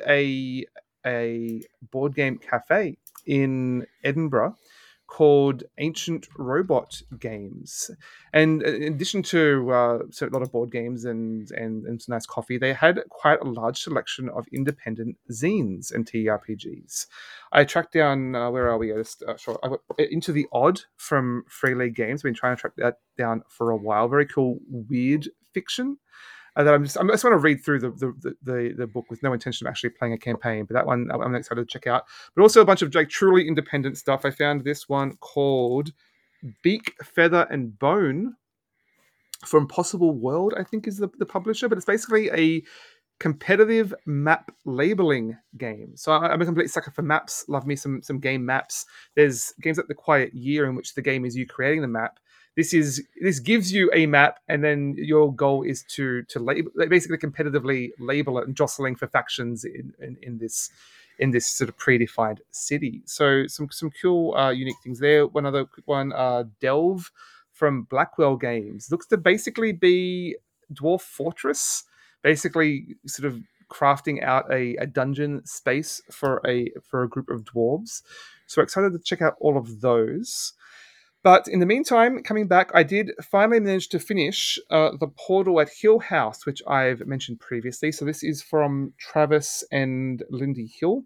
S1: a board game cafe in Edinburgh called Ancient Robot Games. And in addition to so a lot of board games and some nice coffee, they had quite a large selection of independent zines and TRPGs. I tracked down, where are we? I got Into the Odd from Free League Games. I've been trying to track that down for a while. Very cool, weird fiction. That I just want to read through the book with no intention of actually playing a campaign, but that one I'm excited to check out. But also a bunch of like truly independent stuff. I found this one called Beak, Feather, and Bone from Possible World, I think is the publisher, but it's basically a competitive map labeling game. So I'm a complete sucker for maps. Love me some game maps. There's games like The Quiet Year, in which the game is you creating the map. This gives you a map, and then your goal is to label, basically competitively label it and jostling for factions in this sort of predefined city. So some cool unique things there. One other quick one, Delve from Blackwell Games, looks to basically be Dwarf Fortress, basically sort of crafting out a dungeon space for a group of dwarves. So excited to check out all of those. But in the meantime, coming back, I did finally manage to finish the Portal at Hill House, which I've mentioned previously. So this is from Travis and Lindy Hill.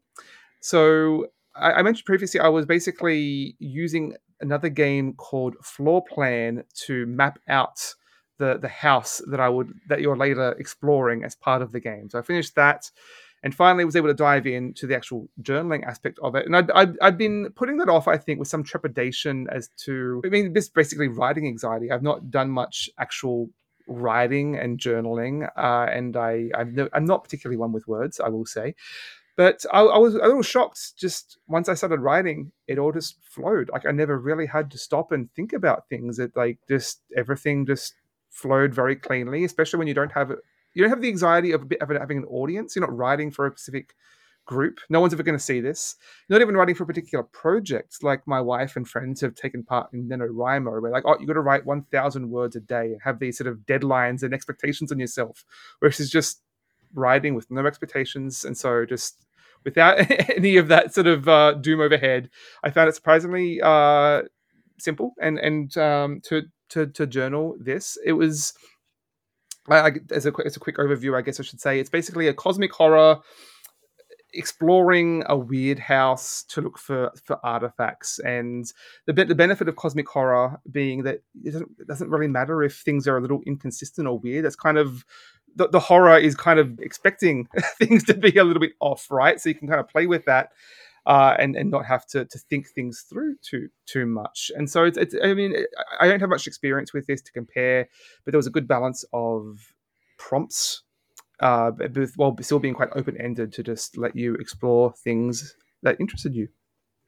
S1: So I mentioned previously I was basically using another game called Floor Plan to map out the house that you're later exploring as part of the game. So I finished that and finally was able to dive into the actual journaling aspect of it. And I've been putting that off, I think, with some trepidation as to, this basically writing anxiety. I've not done much actual writing and journaling, and I'm not particularly one with words, I will say. But I was a little shocked just once I started writing, it all just flowed. Like I never really had to stop and think about things. It like just everything just flowed very cleanly, especially when you don't have the anxiety of having an audience. You're not writing for a specific group. No one's ever going to see this. You're not even writing for a particular project. Like my wife and friends have taken part in NaNoWriMo, where like, oh, you got to write 1,000 words a day and have these sort of deadlines and expectations on yourself, versus just writing with no expectations. And so just without any of that sort of doom overhead, I found it surprisingly simple and to journal this. It was, as a quick overview, I guess I should say, it's basically a cosmic horror exploring a weird house to look for artifacts. And the benefit of cosmic horror being that it doesn't really matter if things are a little inconsistent or weird. That's kind of the horror is kind of expecting things to be a little bit off, right? So you can kind of play with that and not have to think things through too much. And so it's I don't have much experience with this to compare, but there was a good balance of prompts, while still being quite open-ended to just let you explore things that interested you.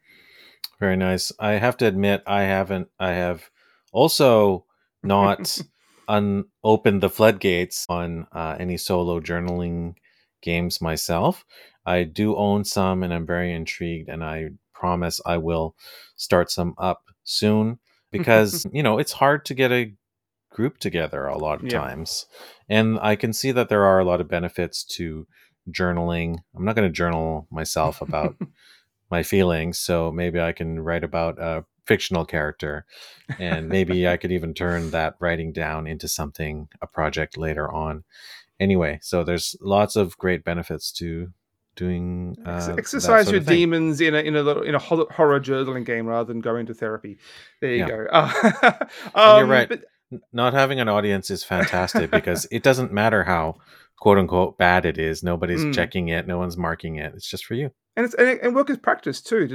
S2: Very nice. I have to admit, I have also not unopened the floodgates on any solo journaling games myself. I do own some, and I'm very intrigued, and I promise I will start some up soon, because it's hard to get a group together a lot of times, and I can see that there are a lot of benefits to journaling. I'm not going to journal myself about my feelings, so maybe I can write about a fictional character, and maybe I could even turn that writing down into a project later on. Anyway, so there's lots of great benefits to doing
S1: exercise your demons in a horror journaling game rather than going to therapy. There you go.
S2: And you're right. But not having an audience is fantastic, because it doesn't matter how quote unquote bad it is. Nobody's checking it. No one's marking it. It's just for you.
S1: And work as practice too.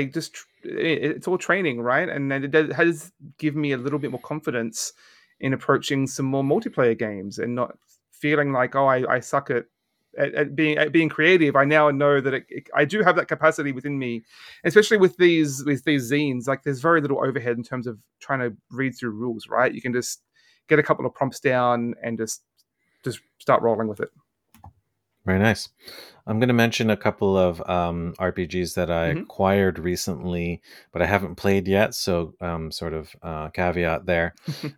S1: It's all training, right? And it has given me a little bit more confidence in approaching some more multiplayer games and not feeling like, oh, I suck at at being creative, I now know that I do have that capacity within me, especially with these zines. Like, there's very little overhead in terms of trying to read through rules, right? You can just get a couple of prompts down and just start rolling with it.
S2: Very nice. I'm going to mention a couple of RPGs that I
S1: Mm-hmm.
S2: acquired recently, but I haven't played yet. So, sort of caveat there.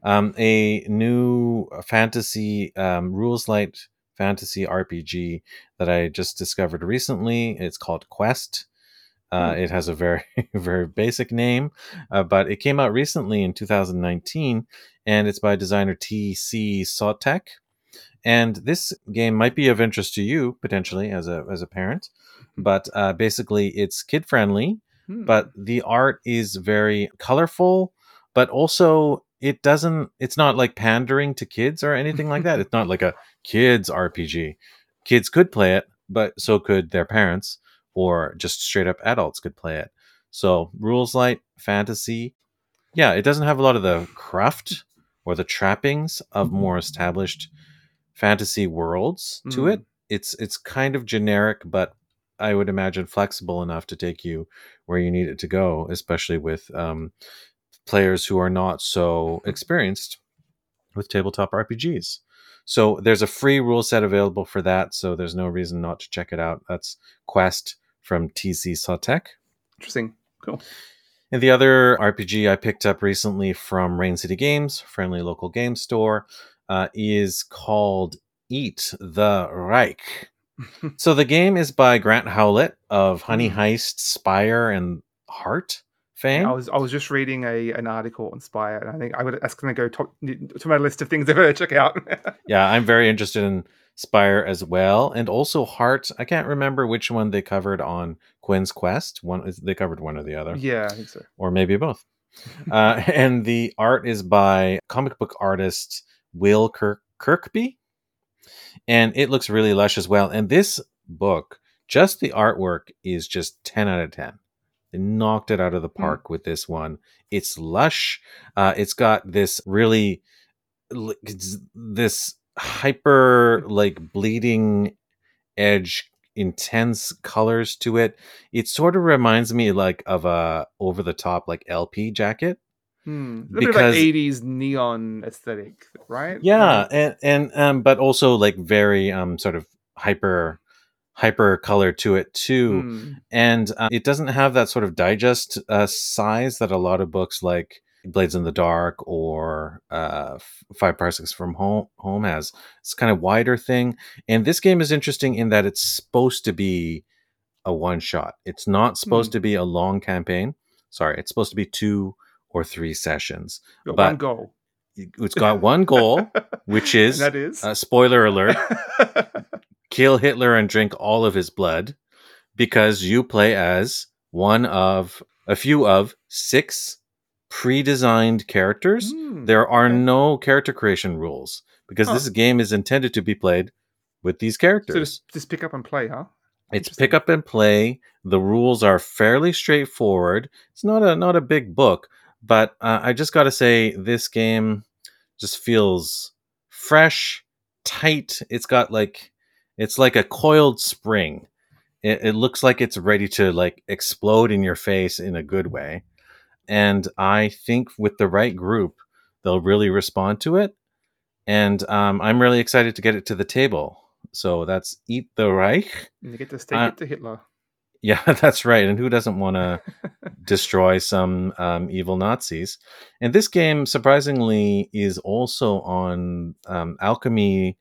S2: A new fantasy, rules light fantasy RPG that I just discovered recently. It's called Quest. It has a very, very basic name, but it came out recently in 2019, and it's by designer TC Sotek. And this game might be of interest to you potentially as a parent, but basically it's kid friendly, but the art is very colorful, but also it's not like pandering to kids or anything like that. It's not like a kids RPG. Kids could play it, but so could their parents, or just straight up adults could play it. So rules light fantasy. Yeah, it doesn't have a lot of the craft or the trappings of more established fantasy worlds to it. It's kind of generic, but I would imagine flexible enough to take you where you need it to go, especially with players who are not so experienced with tabletop RPGs. So there's a free rule set available for that, so there's no reason not to check it out. That's Quest from TC Sotek.
S1: Interesting. Cool.
S2: And the other RPG I picked up recently from Rain City Games, friendly local game store, is called Eat the Reich. So the game is by Grant Howlett of Honey Heist, Spire, and Heart
S1: Yeah,
S2: fame.
S1: I was just reading an article on Spire, and I think that's going to go top to my list of things I've got to check out.
S2: Yeah, I'm very interested in Spire as well, and also Heart. I can't remember which one they covered on Quinn's Quest. They covered one or the other.
S1: Yeah, I think so.
S2: Or maybe both. And the art is by comic book artist Will Kirkby, and it looks really lush as well. And this book, just the artwork, is just 10 out of 10. They knocked it out of the park with this one. It's lush. It's got this really this hyper like bleeding edge, intense colors to it. It sort of reminds me like of a over the top like LP jacket.
S1: A little bit of like
S2: Because
S1: 80s neon aesthetic, right?
S2: yeah, and but also like very sort of hyper color to it too. And it doesn't have that sort of digest size that a lot of books like Blades in the Dark or 5 Parsecs from Home has. It's kind of wider thing. And this game is interesting in that it's supposed to be a one shot. It's not supposed to be a long campaign. Sorry, it's supposed to be 2 or 3 sessions.
S1: Got
S2: But
S1: one goal.
S2: it's got one goal, which is,
S1: and that is
S2: spoiler alert, kill Hitler and drink all of his blood, because you play as one of a few of 6 pre-designed characters. There are no character creation rules because this game is intended to be played with these characters.
S1: So just pick up and play, huh?
S2: It's pick up and play. The rules are fairly straightforward. It's not a big book, but I just got to say this game just feels fresh, tight. It's like a coiled spring. It looks like it's ready to like explode in your face in a good way. And I think with the right group, they'll really respond to it. And I'm really excited to get it to the table. So that's Eat the Reich.
S1: And you get to stake it to Hitler.
S2: Yeah, that's right. And who doesn't want to destroy some evil Nazis? And this game, surprisingly, is also on Alchemy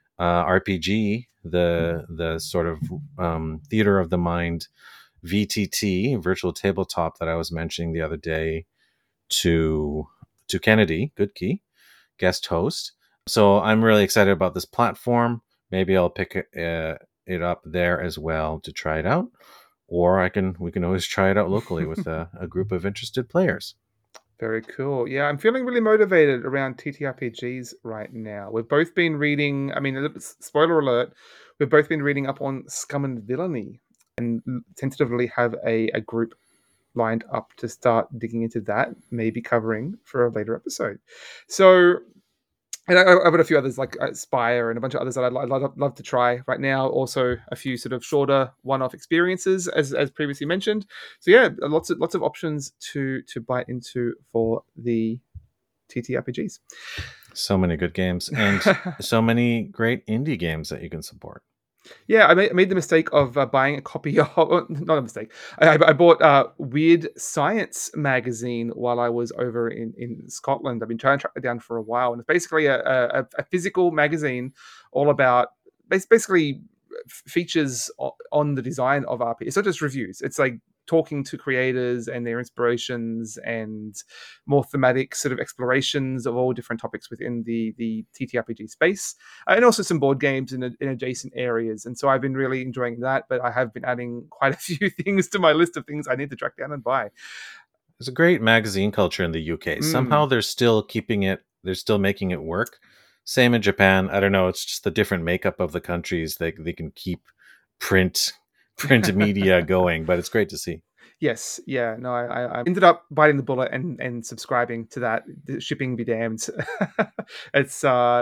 S2: RPG, the sort of theater of the mind VTT, virtual tabletop, that I was mentioning the other day to Kennedy Goodkey, guest host. So I'm really excited about this platform. Maybe I'll pick it up there as well to try it out, or we can always try it out locally with a group of interested players.
S1: Very cool. Yeah, I'm feeling really motivated around TTRPGs right now. We've both been reading, I mean, spoiler alert, we've both been reading up on Scum and Villainy and tentatively have a group lined up to start digging into that, maybe covering for a later episode. So And I've got a few others like Spire and a bunch of others that I'd love to try right now. Also, a few sort of shorter one-off experiences, as previously mentioned. So yeah, lots of options to bite into for the TTRPGs.
S2: So many good games and so many great indie games that you can support.
S1: Yeah, I made the mistake of buying a copy of, not a mistake. I bought Weird Science magazine while I was over in Scotland. I've been trying to track it down for a while, and it's basically a physical magazine all about basically features on the design of RP. It's not just reviews. It's like talking to creators and their inspirations and more thematic sort of explorations of all different topics within the TTRPG space, and also some board games in adjacent areas. And so I've been really enjoying that, but I have been adding quite a few things to my list of things I need to track down and buy.
S2: There's a great magazine culture in the UK. Somehow they're still making it work. Same in Japan. I don't know. It's just the different makeup of the countries. They can keep print media going, but it's great to see.
S1: Yes, yeah, no, I ended up biting the bullet and subscribing to that. The shipping be damned. It's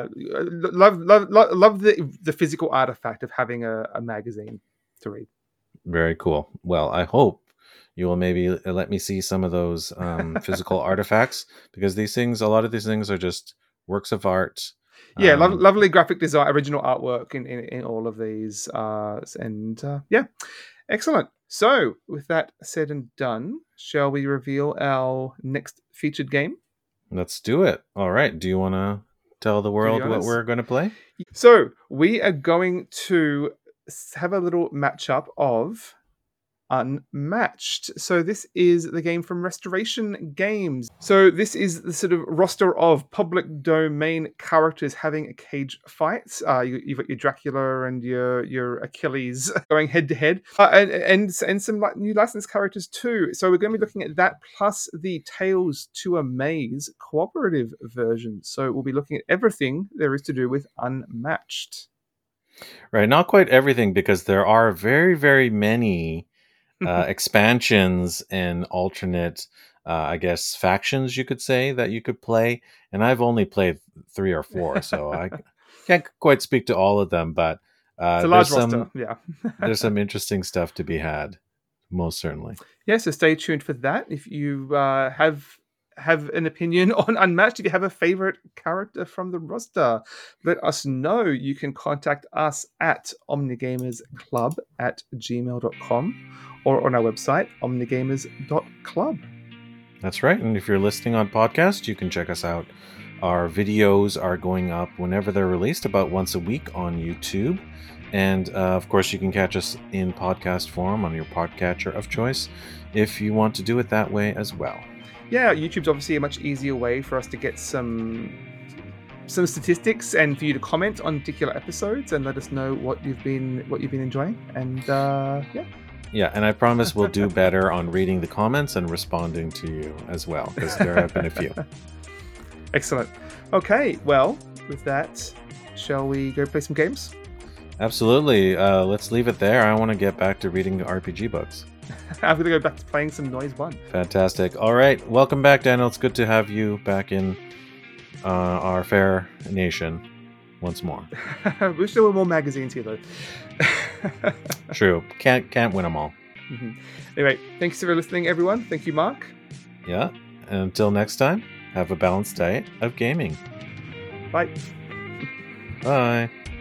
S1: love the physical artifact of having a magazine to read.
S2: Very cool. Well, I hope you will maybe let me see some of those physical artifacts, because a lot of these things are just works of art.
S1: Yeah, lovely graphic design, original artwork in all of these, yeah, excellent. So, with that said and done, shall we reveal our next featured game?
S2: Let's do it. All right. Do you want to tell the world what we're going to play?
S1: So, we are going to have a little matchup of Unmatched. So this is the game from Restoration Games. So this is the sort of roster of public domain characters having a cage fight. You've got your Dracula and your Achilles going head to head, and some new licensed characters too. So we're going to be looking at that plus the Tales to a Maze cooperative version. So we'll be looking at everything there is to do with Unmatched.
S2: Right, not quite everything, because there are very, very many expansions and alternate, I guess, factions, you could say, that you could play. And I've only played 3 or 4, so I can't quite speak to all of them. But
S1: it's a large roster, yeah.
S2: There's some interesting stuff to be had, most certainly.
S1: Yeah, so stay tuned for that. If you have an opinion on Unmatched, if you have a favorite character from the roster, let us know. You can contact us at omnigamersclub@gmail.com or on our website, omnigamers.club.
S2: That's right. And if you're listening on podcast, you can check us out. Our videos are going up whenever they're released, about once a week on YouTube. And of course, you can catch us in podcast form on your podcatcher of choice if you want to do it that way as well.
S1: Yeah, YouTube's obviously a much easier way for us to get some statistics and for you to comment on particular episodes and let us know what you've been enjoying. And yeah.
S2: Yeah, and I promise we'll do better on reading the comments and responding to you as well, because there have been a few.
S1: Excellent. Okay, well, with that, shall we go play some games?
S2: Absolutely. Let's leave it there. I want to get back to reading RPG books.
S1: I'm going to go back to playing some Noise 1.
S2: Fantastic. All right. Welcome back, Daniel. It's good to have you back in our fair nation once more.
S1: Wish there were more magazines here, though.
S2: True. Can't win them all.
S1: Mm-hmm. Anyway, thanks for listening, everyone. Thank you, Mark.
S2: Yeah. And until next time, have a balanced diet of gaming.
S1: Bye.
S2: Bye.